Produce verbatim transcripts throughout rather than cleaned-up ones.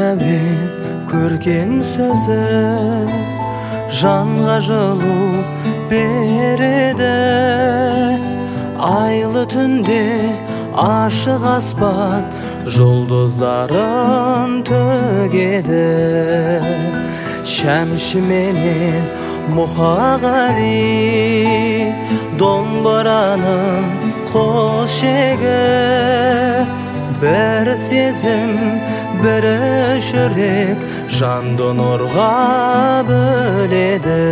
әуен көркем сөзі жанға жылу береді. Айлы түнде ашық аспан жұлдыздарын төгеді. Шәмші менен Мұқағали домбыраның қос шегі. Бір сезім, бірі жүрек жанды нұрға бөледі.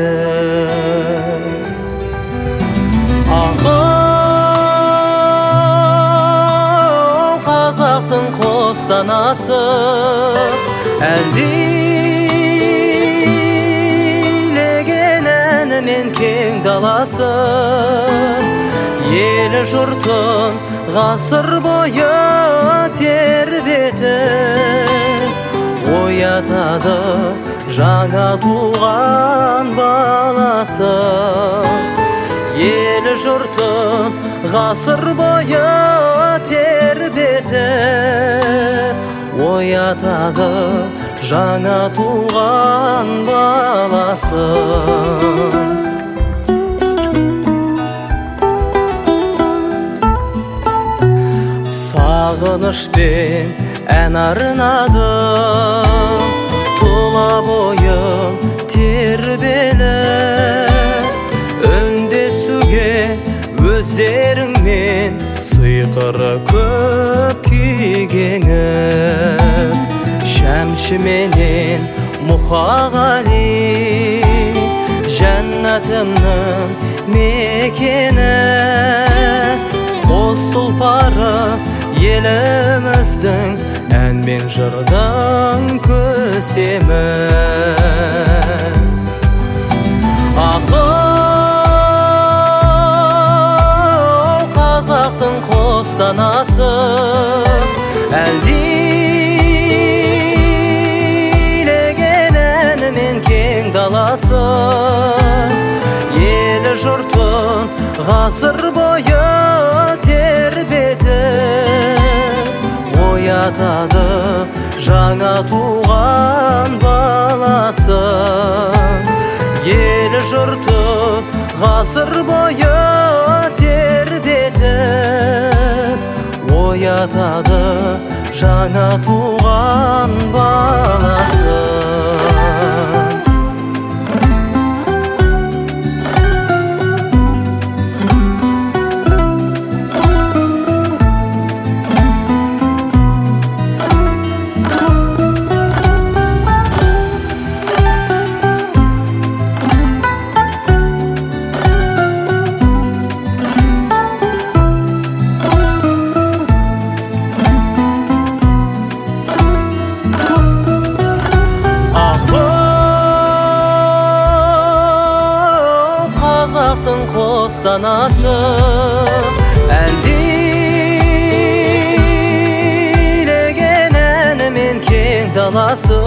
Ақыл қазақтың қостанасы, әлдилеген әнімен кең даласы. Елі жұртын ғасыр бойы тербеті оятады жаңа туған баласы. Елі жұртын ғасыр бойы тербеті оятады жаңа туған баласы. Сағынышпен ән арнадым, тұла бойым тербеліп. Үндесуге өздеріңмен сыйқыры көп күйгенім. Шәмші менен Мұқағали жәннатымның мекені. Қос тұлпары еліміздің ән мен жырдың көсемі. Ақыл қазақтың қостанасы, әлдилеген әнімен кең даласы. Елі жұртын ғасыр бойы тербеті оятады жаңа туған баласы. Елі жұртын ғасыр бойы тербеті оятады жаңа туған баласы. Қазақтың қостанасы, әлдилеген әнімен кең даласы.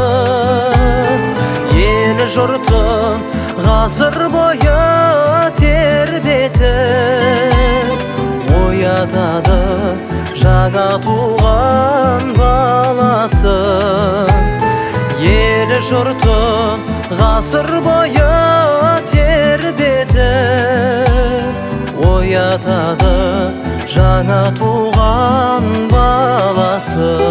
Елі жұртын ғасыр бойы тербеті оятады жаңа туған баласы. Елі жұртын ғасыр бойы тербеті оятады жаңа туған баласы.